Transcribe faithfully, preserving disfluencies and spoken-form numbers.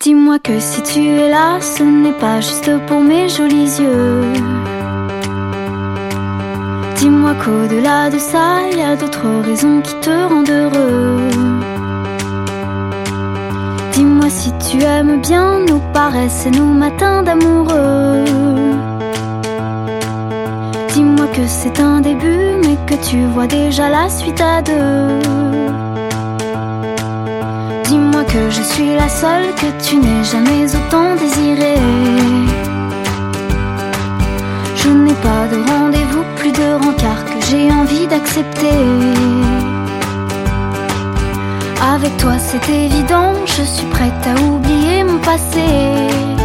Dis-moi que si tu es là, ce n'est pas juste pour mes jolis yeux. Dis-moi qu'au-delà de ça, il y a d'autres raisons qui te rendent heureux. Dis-moi si tu aimes bien nos paresses et nos matins d'amoureux. Dis-moi que c'est un début, mais que tu vois déjà la suite à deux. Dis-moi que je suis la seule que tu n'aies jamais autant désirée. Je n'ai pas de rendez-vous, plus de rencard que j'ai envie d'accepter. Avec toi c'est évident, je suis prête à oublier mon passé.